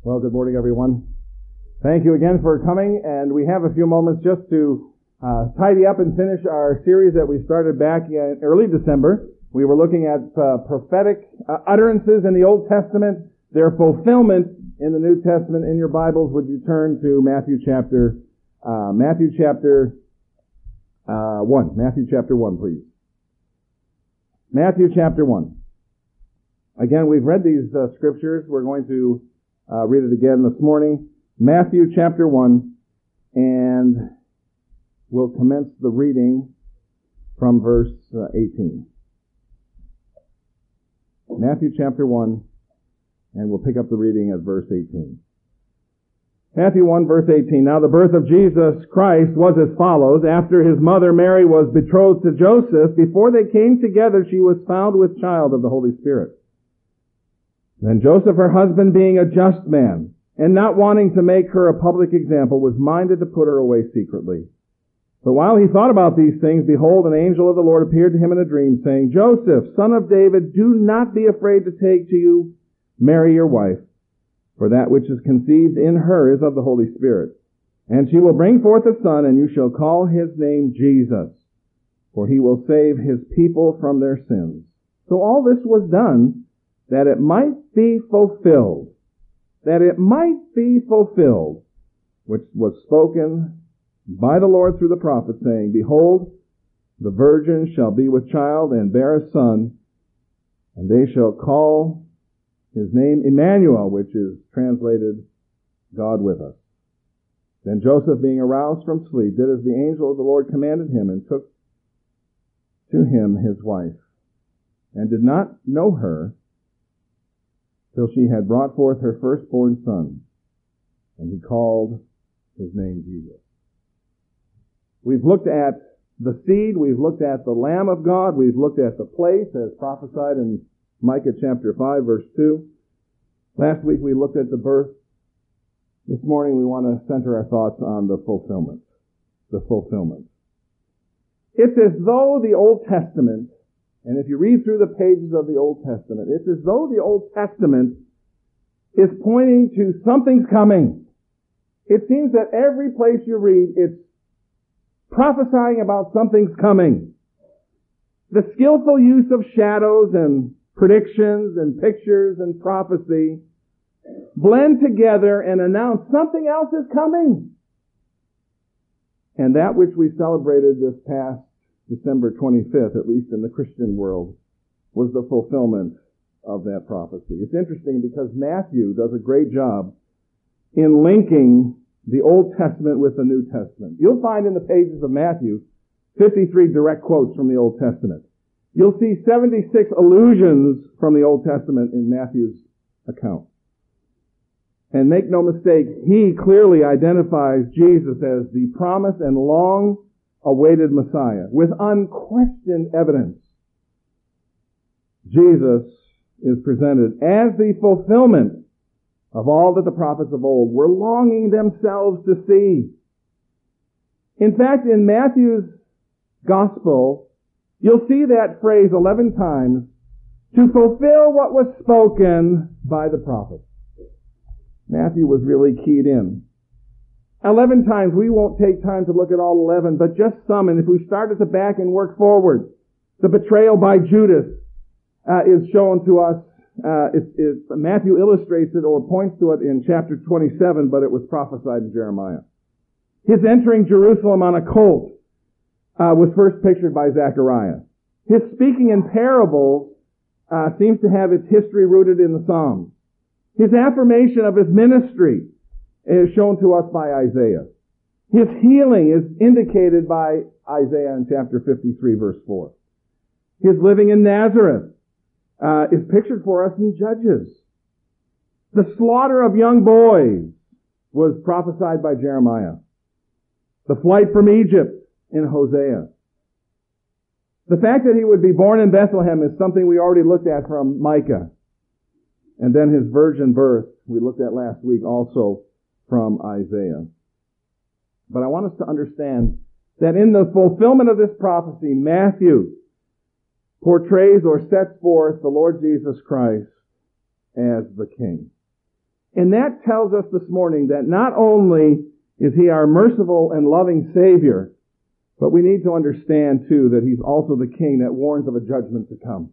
Well, good morning, everyone. Thank you again for coming, and we have a few moments just to tidy up and finish our series that we started back in early December. We were looking at prophetic utterances in the Old Testament, their fulfillment in the New Testament. In your Bibles, would you turn to Matthew chapter 1. Matthew chapter 1, please. Matthew chapter 1. Again, we've read these scriptures. We're going to read it again this morning. Matthew chapter 1, and we'll commence the reading from verse 18. Matthew chapter 1, and we'll pick up the reading at verse 18. Matthew 1, verse 18. Now the birth of Jesus Christ was as follows. After his mother Mary was betrothed to Joseph, before they came together, she was found with child of the Holy Spirit. Then Joseph, her husband, being a just man, and not wanting to make her a public example, was minded to put her away secretly. But while he thought about these things, behold, an angel of the Lord appeared to him in a dream, saying, Joseph, son of David, do not be afraid to take to you Mary your wife, for that which is conceived in her is of the Holy Spirit. And she will bring forth a son, and you shall call his name Jesus, for he will save his people from their sins. So all this was done that it might be fulfilled, which was spoken by the Lord through the prophet, saying, Behold, the virgin shall be with child and bear a son, and they shall call his name Emmanuel, which is translated God with us. Then Joseph, being aroused from sleep, did as the angel of the Lord commanded him, and took to him his wife, and did not know her till she had brought forth her firstborn son, and he called his name Jesus. We've looked at the seed, we've looked at the Lamb of God, we've looked at the place as prophesied in Micah chapter 5, verse 2. Last week we looked at the birth. This morning we want to center our thoughts on the fulfillment. The fulfillment. It's as though the Old Testament, and if you read through the pages of the Old Testament, it's as though the Old Testament is pointing to something's coming. It seems that every place you read, it's prophesying about something's coming. The skillful use of shadows and predictions and pictures and prophecy blend together and announce something else is coming. And that which we celebrated this past December 25th, at least in the Christian world, was the fulfillment of that prophecy. It's interesting because Matthew does a great job in linking the Old Testament with the New Testament. You'll find in the pages of Matthew 53 direct quotes from the Old Testament. You'll see 76 allusions from the Old Testament in Matthew's account. And make no mistake, he clearly identifies Jesus as the promised and long-awaited Messiah with unquestioned evidence. Jesus is presented as the fulfillment of all that the prophets of old were longing themselves to see. In fact, in Matthew's Gospel, you'll see that phrase 11 times, to fulfill what was spoken by the prophets. Matthew was really keyed in. 11 times. We won't take time to look at all 11, but just some. And if we start at the back and work forward, the betrayal by Judas is shown to us. Matthew illustrates it or points to it in chapter 27, but it was prophesied in Jeremiah. His entering Jerusalem on a colt was first pictured by Zechariah. His speaking in parables seems to have its history rooted in the Psalms. His affirmation of his ministry is shown to us by Isaiah. His healing is indicated by Isaiah in chapter 53, verse 4. His living in Nazareth is pictured for us in Judges. The slaughter of young boys was prophesied by Jeremiah. The flight from Egypt in Hosea. The fact that he would be born in Bethlehem is something we already looked at from Micah. And then his virgin birth, we looked at last week also from Isaiah. But I want us to understand that in the fulfillment of this prophecy, Matthew portrays or sets forth the Lord Jesus Christ as the King. And that tells us this morning that not only is He our merciful and loving Savior, but we need to understand, too, that He's also the King that warns of a judgment to come.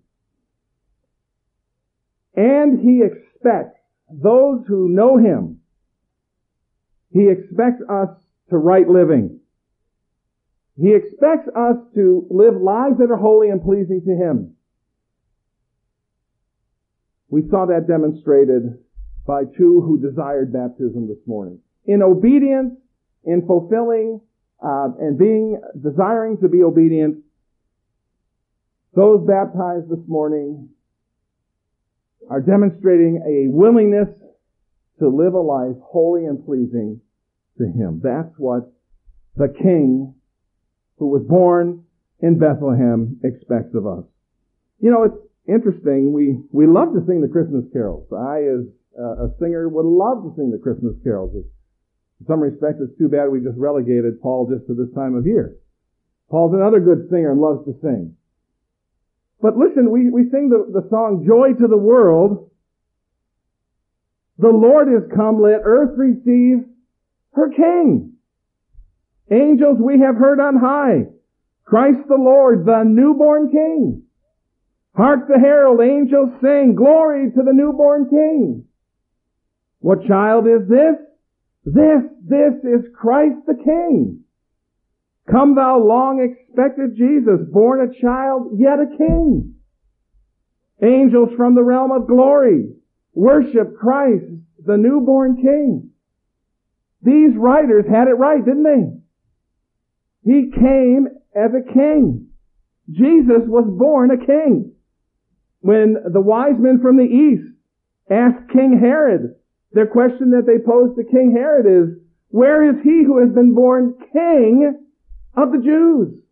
And He expects those who know Him, He expects us to right living. He expects us to live lives that are holy and pleasing to Him. We saw that demonstrated by two who desired baptism this morning. In obedience, in fulfilling, and desiring to be obedient, those baptized this morning are demonstrating a willingness to live a life holy and pleasing to Him. That's what the King who was born in Bethlehem expects of us. You know, it's interesting. We love to sing the Christmas carols. I, as a singer, would love to sing the Christmas carols. In some respects, it's too bad we just relegated Paul just to this time of year. Paul's another good singer and loves to sing. But listen, we sing the song, Joy to the World. The Lord is come, let earth receive her King. Angels we have heard on high, Christ the Lord, the newborn King. Hark the herald angels sing, glory to the newborn King. What child is this? This is Christ the King. Come thou long expected Jesus, born a child, yet a King. Angels from the realm of glory worship Christ, the newborn King. These writers had it right, didn't they? He came as a king. Jesus was born a king. When the wise men from the east asked King Herod, their question that they posed to King Herod is, where is he who has been born king of the Jews?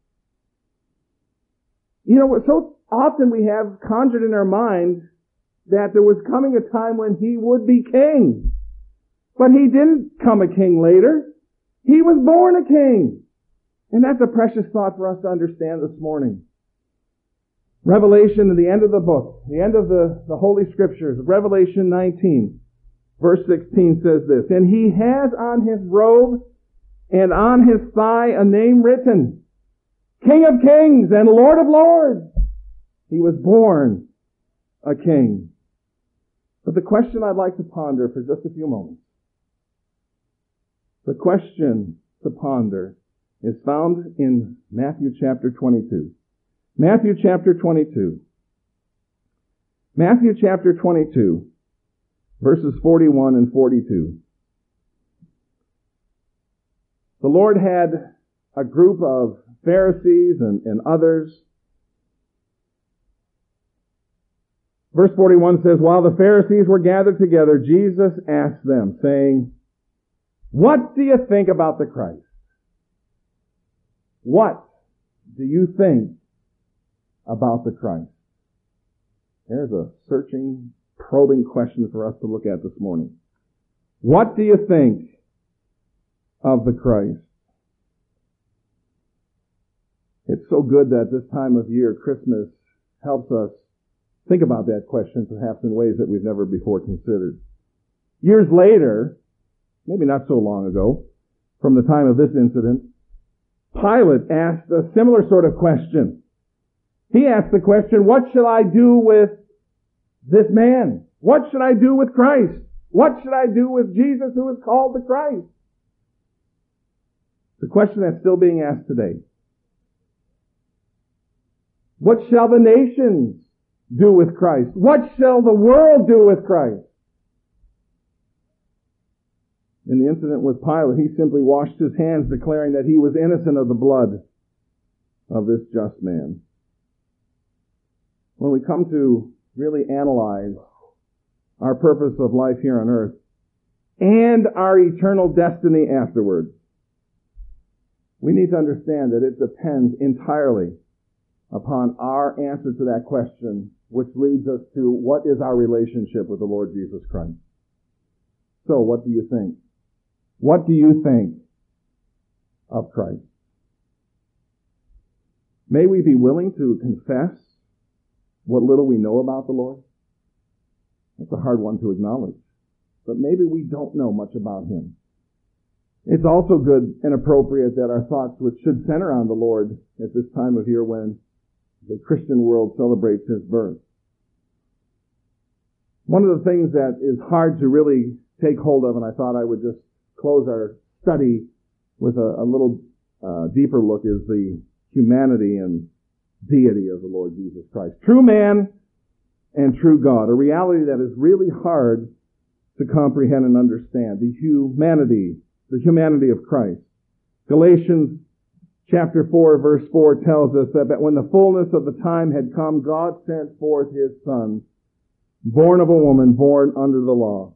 You know, so often we have conjured in our mind that there was coming a time when he would be king. But he didn't come a king later. He was born a king. And that's a precious thought for us to understand this morning. Revelation, at the end of the book, the end of the Holy Scriptures, Revelation 19, verse 16 says this, and he has on his robe and on his thigh a name written, King of Kings and Lord of Lords. He was born a king. But the question I'd like to ponder for just a few moments, the question to ponder is found in Matthew chapter 22. Matthew chapter 22. Matthew chapter 22, verses 41 and 42. The Lord had a group of Pharisees and others. Verse 41 says, while the Pharisees were gathered together, Jesus asked them, saying, what do you think about the Christ? What do you think about the Christ? There's a searching, probing question for us to look at this morning. What do you think of the Christ? It's so good that this time of year, Christmas, helps us think about that question perhaps in ways that we've never before considered. Years later, maybe not so long ago, from the time of this incident, Pilate asked a similar sort of question. He asked the question, what shall I do with this man? What should I do with Christ? What should I do with Jesus who is called the Christ? The question that's still being asked today. What shall the nations do with Christ? What shall the world do with Christ? In the incident with Pilate, he simply washed his hands, declaring that he was innocent of the blood of this just man. When we come to really analyze our purpose of life here on earth and our eternal destiny afterwards, we need to understand that it depends entirely upon our answer to that question, which leads us to what is our relationship with the Lord Jesus Christ. So, what do you think? What do you think of Christ? May we be willing to confess what little we know about the Lord. That's a hard one to acknowledge. but maybe we don't know much about him. It's also good and appropriate that our thoughts, which should center on the Lord at this time of year when the Christian world celebrates his birth. One of the things that is hard to really take hold of, and I thought I would just close our study with a little deeper look, is the humanity and deity of the Lord Jesus Christ. True man and true God, a reality that is really hard to comprehend and understand. The humanity of Christ. Galatians chapter 4, verse 4 tells us that when the fullness of the time had come, God sent forth his Son, born of a woman, born under the law.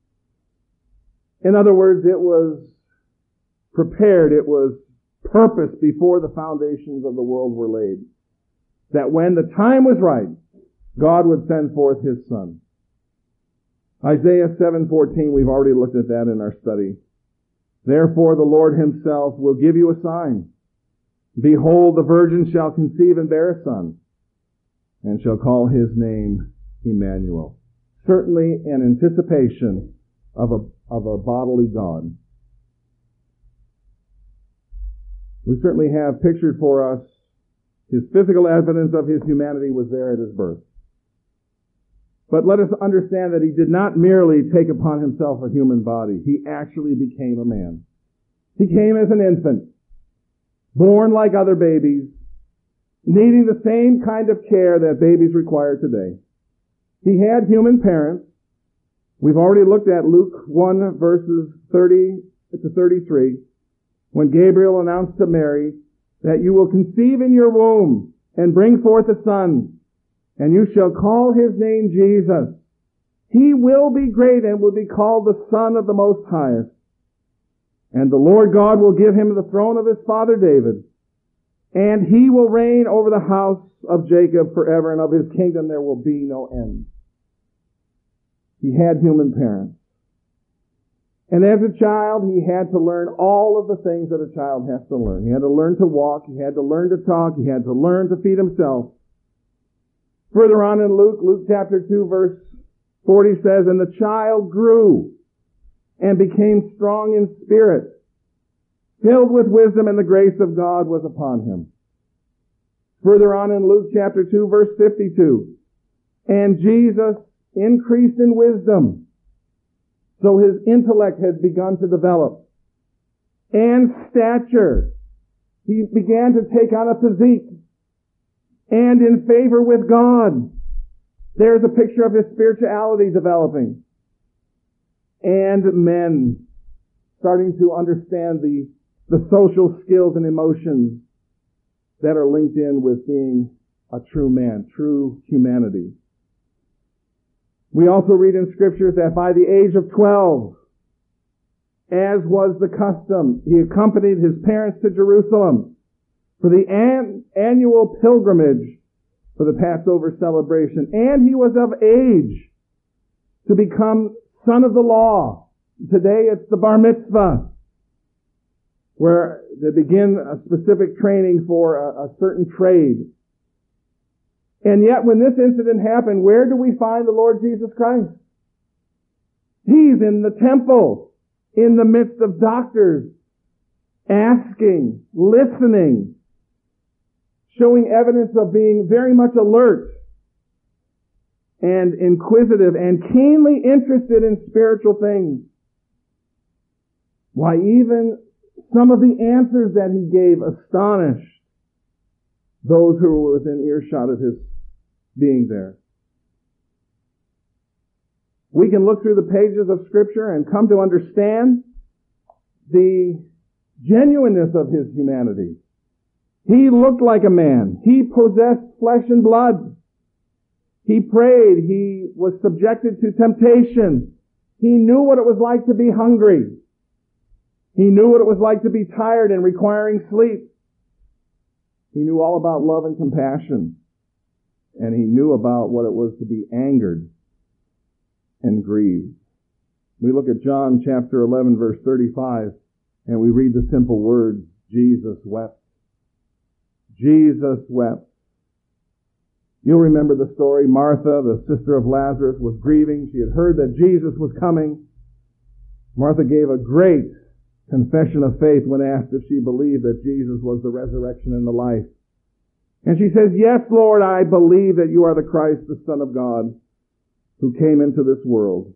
In other words, it was prepared, it was purposed before the foundations of the world were laid, that when the time was right, God would send forth his Son. Isaiah 7:14, we've already looked at that in our study. Therefore the Lord himself will give you a sign. Behold, the virgin shall conceive and bear a son, and shall call his name Emmanuel. Certainly an anticipation of a bodily God. We certainly have pictured for us his physical evidence of his humanity was there at his birth. But let us understand that he did not merely take upon himself a human body. He actually became a man. He came as an infant, born like other babies, needing the same kind of care that babies require today. He had human parents. We've already looked at Luke 1 verses 30 to 33, when Gabriel announced to Mary that you will conceive in your womb and bring forth a son, and you shall call his name Jesus. He will be great and will be called the Son of the Most Highest. And the Lord God will give him the throne of his father David, and he will reign over the house of Jacob forever, and of his kingdom there will be no end. He had human parents. And as a child, he had to learn all of the things that a child has to learn. He had to learn to walk, he had to learn to talk, he had to learn to feed himself. Further on in Luke chapter 2, verse 40 says, and the child grew and became strong in spirit, filled with wisdom, and the grace of God was upon him. Further on in Luke chapter 2, verse 52, and Jesus increased in wisdom, so his intellect has begun to develop, and stature. He began to take on a physique, and in favor with God. There's a picture of his spirituality developing. And men starting to understand the social skills and emotions that are linked in with being a true man, true humanity. We also read in scriptures that by the age of 12, as was the custom, he accompanied his parents to Jerusalem for the annual pilgrimage for the Passover celebration. And he was of age to become son of the law. Today it's the bar mitzvah, where they begin a specific training for a certain trade. And yet when this incident happened, where do we find the Lord Jesus Christ? He's in the temple, in the midst of doctors, asking, listening, showing evidence of being very much alert and inquisitive and keenly interested in spiritual things. Why, even some of the answers that he gave astonished those who were within earshot of his being there. We can look through the pages of Scripture and come to understand the genuineness of his humanity. He looked like a man. He possessed flesh and blood. He prayed. He was subjected to temptation. He knew what it was like to be hungry. He knew what it was like to be tired and requiring sleep. He knew all about love and compassion. And he knew about what it was to be angered and grieved. We look at John chapter 11, verse 35, and we read the simple words, Jesus wept. Jesus wept. You'll remember the story. Martha, the sister of Lazarus, was grieving. She had heard that Jesus was coming. Martha gave a great confession of faith when asked if she believed that Jesus was the resurrection and the life. And she says, "Yes, Lord, I believe that you are the Christ, the Son of God, who came into this world."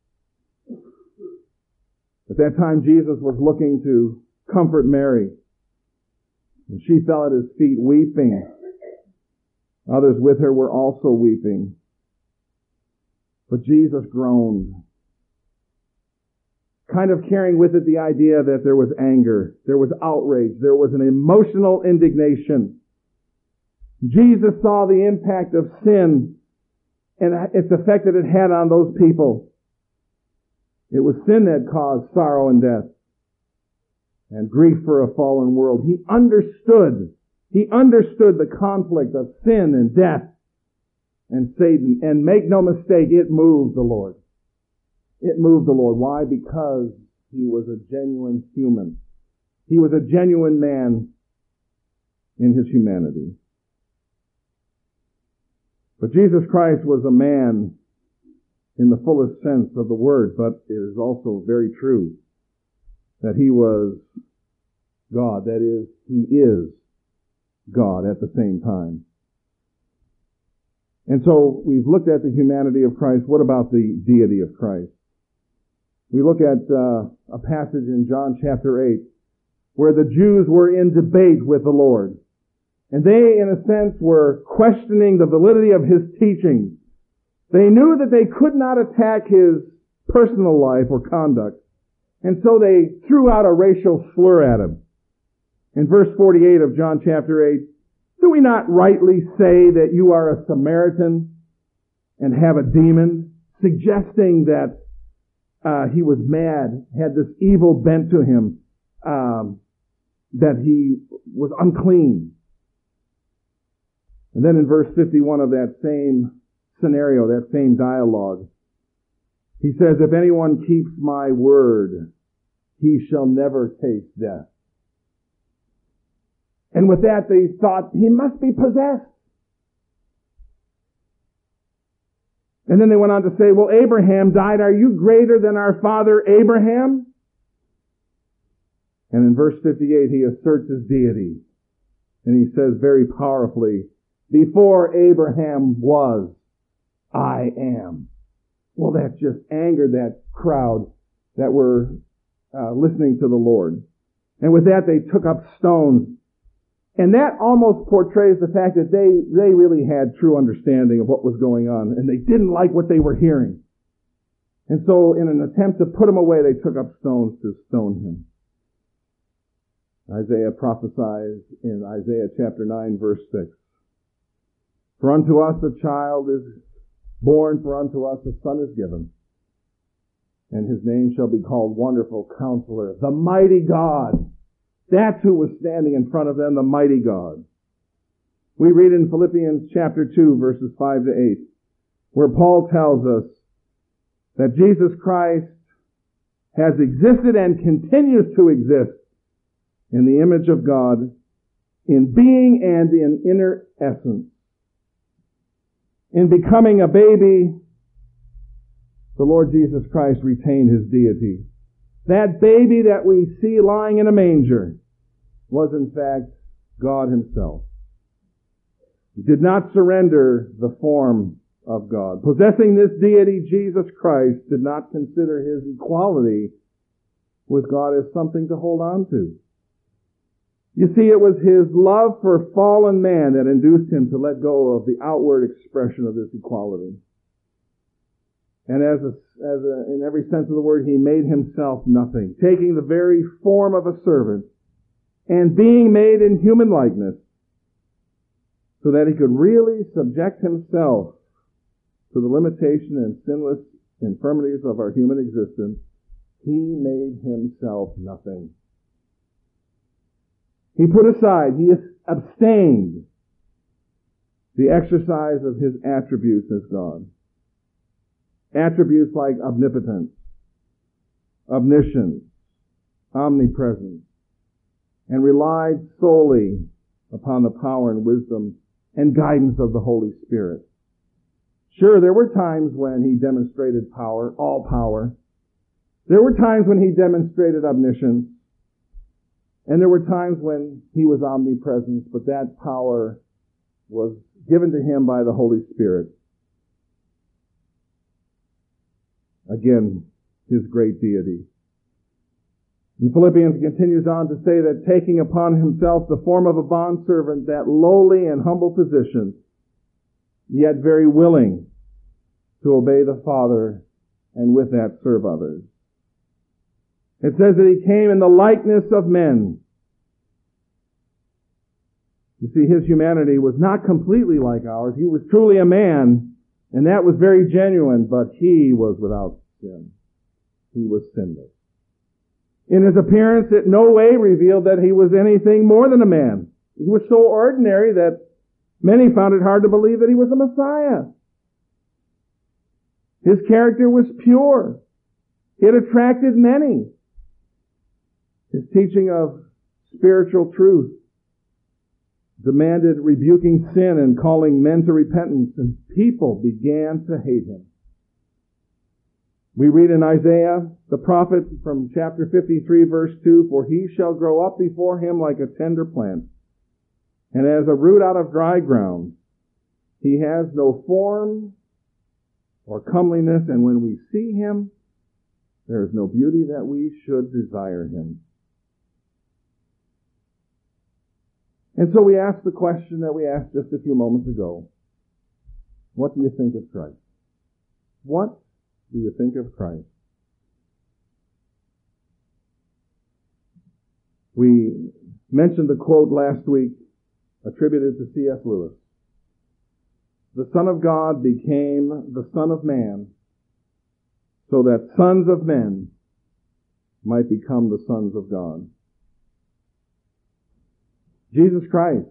At that time, Jesus was looking to comfort Mary. And she fell at his feet weeping. Others with her were also weeping. But Jesus groaned, kind of carrying with it the idea that there was anger, there was outrage, there was an emotional indignation. Jesus saw the impact of sin and its effect that it had on those people. It was sin that caused sorrow and death and grief for a fallen world. He understood the conflict of sin and death and Satan. And make no mistake, it moved the Lord. It moved the Lord. Why? Because he was a genuine human. He was a genuine man in his humanity. But Jesus Christ was a man in the fullest sense of the word, but it is also very true that he was God. That is, he is God at the same time. And so we've looked at the humanity of Christ. What about the deity of Christ? We look at a passage in John chapter 8 where the Jews were in debate with the Lord. And they, in a sense, were questioning the validity of his teaching. They knew that they could not attack his personal life or conduct. And so they threw out a racial slur at him. In verse 48 of John chapter 8, "Do we not rightly say that you are a Samaritan and have a demon?" Suggesting that he was mad, had this evil bent to him, that he was unclean. And then in verse 51 of that same scenario, that same dialogue, he says, "If anyone keeps my word, he shall never taste death." And with that, they thought, he must be possessed. And then they went on to say, "Well, Abraham died. Are you greater than our father Abraham?" And in verse 58, he asserts his deity. And he says very powerfully, "Before Abraham was, I am." Well, that just angered that crowd that were listening to the Lord. And with that, they took up stones. And that almost portrays the fact that they really had true understanding of what was going on. And they didn't like what they were hearing. And so in an attempt to put him away, they took up stones to stone him. Isaiah prophesies in Isaiah chapter 9, verse 6. "For unto us a child is born, for unto us a son is given. And his name shall be called Wonderful Counselor, the Mighty God." That's who was standing in front of them, the mighty God. We read in Philippians chapter 2, verses 5 to 8, where Paul tells us that Jesus Christ has existed and continues to exist in the image of God, in being and in inner essence. In becoming a baby, the Lord Jesus Christ retained his deity. That baby that we see lying in a manger was in fact God himself. He did not surrender the form of God. Possessing this deity, Jesus Christ did not consider his equality with God as something to hold on to. You see, it was his love for fallen man that induced him to let go of the outward expression of this equality. And in every sense of the word, he made himself nothing, taking the very form of a servant and being made in human likeness so that he could really subject himself to the limitation and sinless infirmities of our human existence. He made himself nothing. He put aside, he abstained the exercise of his attributes as God. Attributes like omnipotence, omniscience, omnipresence, and relied solely upon the power and wisdom and guidance of the Holy Spirit. Sure, there were times when he demonstrated power, all power, There were times when he demonstrated omniscience, and there were times when he was omnipresent, but that power was given to him by the Holy Spirit. Again, his great deity. And Philippians continues on to say that taking upon himself the form of a bondservant, that lowly and humble position, yet very willing to obey the Father and with that serve others. It says that he came in the likeness of men. You see, his humanity was not completely like ours. He was truly a man, and that was very genuine, but he was without sin. He was sinless. In his appearance, it no way revealed that he was anything more than a man. He was so ordinary that many found it hard to believe that he was a Messiah. His character was pure. It attracted many. His teaching of spiritual truth demanded rebuking sin and calling men to repentance, and people began to hate him. We read in Isaiah, the prophet, from chapter 53, verse 2, "For he shall grow up before him like a tender plant, and as a root out of dry ground. He has no form or comeliness, and when we see him, there is no beauty that we should desire him." And so we ask the question that we asked just a few moments ago. What do you think of Christ? What do you think of Christ? We mentioned the quote last week attributed to C.S. Lewis. The Son of God became the Son of Man so that sons of men might become the sons of God. Jesus Christ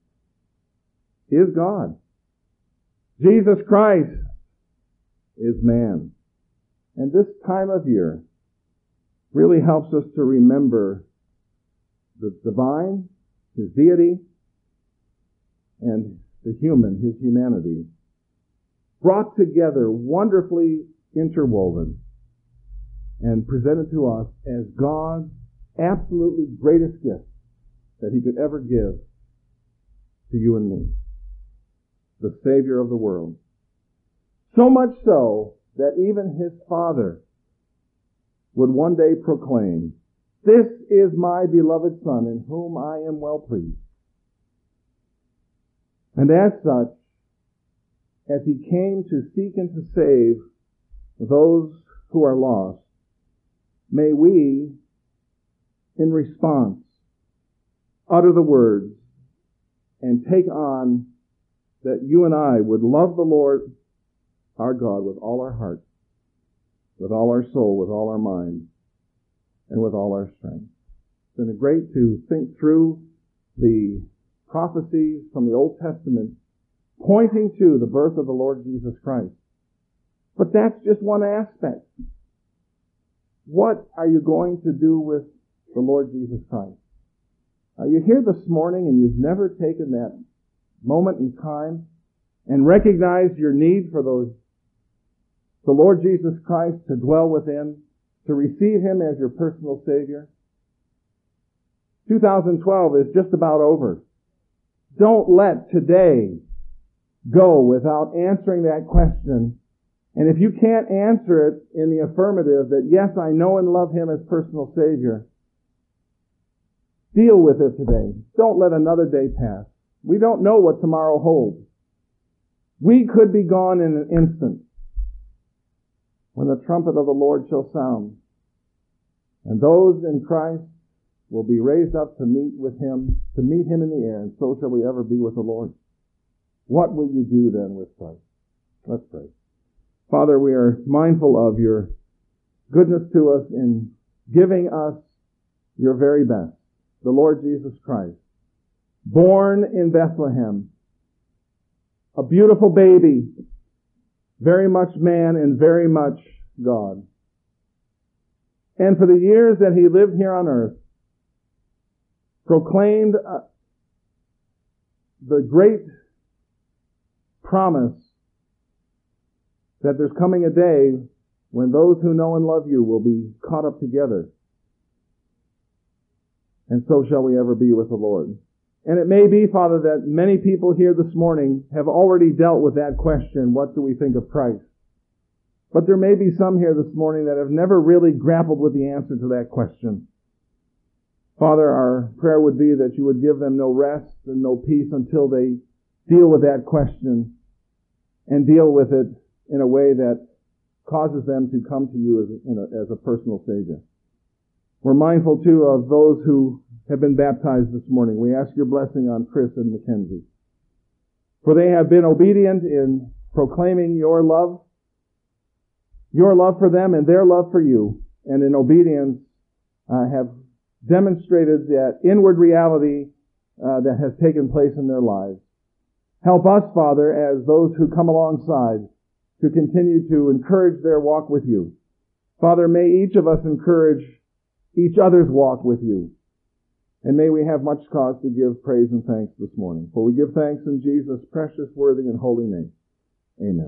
is God. Jesus Christ is man. And this time of year really helps us to remember the divine, his deity, and the human, his humanity, brought together, wonderfully interwoven, and presented to us as God's absolutely greatest gift that he could ever give to you and me, the Savior of the world. So much so that even his Father would one day proclaim, "This is my beloved Son, in whom I am well pleased." And as such, as he came to seek and to save those who are lost, may we, in response, utter the words and take on that you and I would love the Lord our God with all our heart, with all our soul, with all our mind, and with all our strength. It's been great to think through the prophecies from the Old Testament pointing to the birth of the Lord Jesus Christ. But that's just one aspect. What are you going to do with the Lord Jesus Christ? Are you here this morning and you've never taken that moment in time and recognized your need for the Lord Jesus Christ to dwell within, to receive him as your personal Savior? 2012 is just about over. Don't let today go without answering that question. And if you can't answer it in the affirmative that, yes, I know and love him as personal Savior, deal with it today. Don't let another day pass. We don't know what tomorrow holds. We could be gone in an instant when the trumpet of the Lord shall sound. And those in Christ will be raised up to meet him in the air, and so shall we ever be with the Lord. What will you do then with Christ? Let's pray. Father, we are mindful of your goodness to us in giving us your very best, the Lord Jesus Christ, born in Bethlehem, a beautiful baby, very much man and very much God. And for the years that he lived here on earth, proclaimed the great promise that there's coming a day when those who know and love you will be caught up together. And so shall we ever be with the Lord. And it may be, Father, that many people here this morning have already dealt with that question, what do we think of Christ? But there may be some here this morning that have never really grappled with the answer to that question. Father, our prayer would be that you would give them no rest and no peace until they deal with that question and deal with it in a way that causes them to come to you as a personal Savior. We're mindful, too, of those who have been baptized this morning. We ask your blessing on Chris and Mackenzie. For they have been obedient in proclaiming your love for them and their love for you, and in obedience have demonstrated that inward reality that has taken place in their lives. Help us, Father, as those who come alongside, to continue to encourage their walk with you. Father, may each of us encourage each other's walk with you. And may we have much cause to give praise and thanks this morning. For we give thanks in Jesus' precious, worthy, and holy name. Amen.